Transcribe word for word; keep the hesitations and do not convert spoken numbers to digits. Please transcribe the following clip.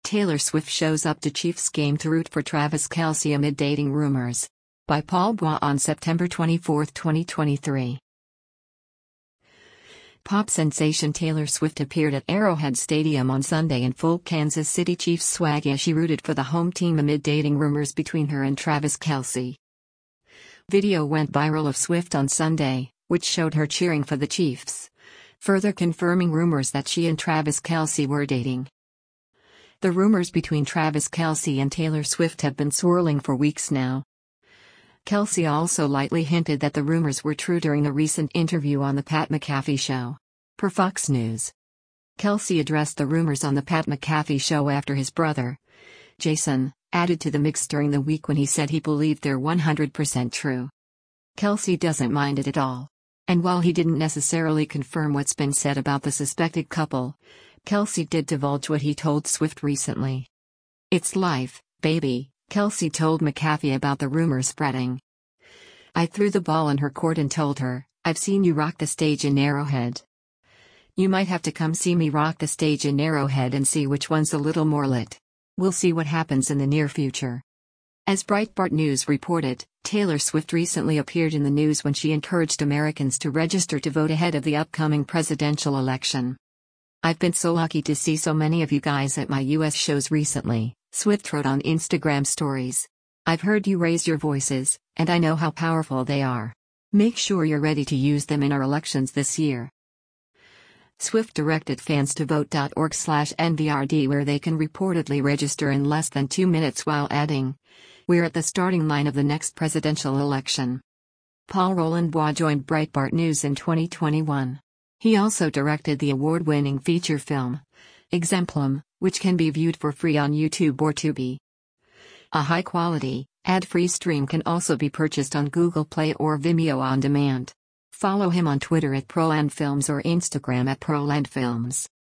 Taylor Swift shows up to Chiefs game to root for Travis Kelce amid dating rumors. By Paul Bois on September twenty-fourth, twenty twenty-three. Pop sensation Taylor Swift appeared at Arrowhead Stadium on Sunday in full Kansas City Chiefs swag as she rooted for the home team amid dating rumors between her and Travis Kelce. Video went viral of Swift on Sunday, which showed her cheering for the Chiefs, further confirming rumors that she and Travis Kelce were dating. The rumors between Travis Kelce and Taylor Swift have been swirling for weeks now. Kelce also lightly hinted that the rumors were true during a recent interview on The Pat McAfee Show. Per Fox News. Kelce addressed the rumors on The Pat McAfee Show after his brother, Jason, added to the mix during the week when he said he believed they're one hundred percent true. Kelce doesn't mind it at all. And while he didn't necessarily confirm what's been said about the suspected couple, Kelce did divulge what he told Swift recently. "It's life, baby," Kelce told McAfee about the rumors spreading. "I threw the ball in her court and told her, I've seen you rock the stage in Arrowhead. You might have to come see me rock the stage in Arrowhead and see which one's a little more lit. We'll see what happens in the near future." As Breitbart News reported, Taylor Swift recently appeared in the news when she encouraged Americans to register to vote ahead of the upcoming presidential election. "I've been so lucky to see so many of you guys at my U S shows recently," Swift wrote on Instagram stories. "I've heard you raise your voices, and I know how powerful they are. Make sure you're ready to use them in our elections this year." Swift directed fans to vote dot org slash N V R D where they can reportedly register in less than two minutes while adding, "We're at the starting line of the next presidential election." Paul Roland Bois joined Breitbart News in twenty twenty-one. He also directed the award-winning feature film, Exemplum, which can be viewed for free on YouTube or Tubi. A high-quality, ad-free stream can also be purchased on Google Play or Vimeo on demand. Follow him on Twitter at ProlandFilms or Instagram at ProlandFilms.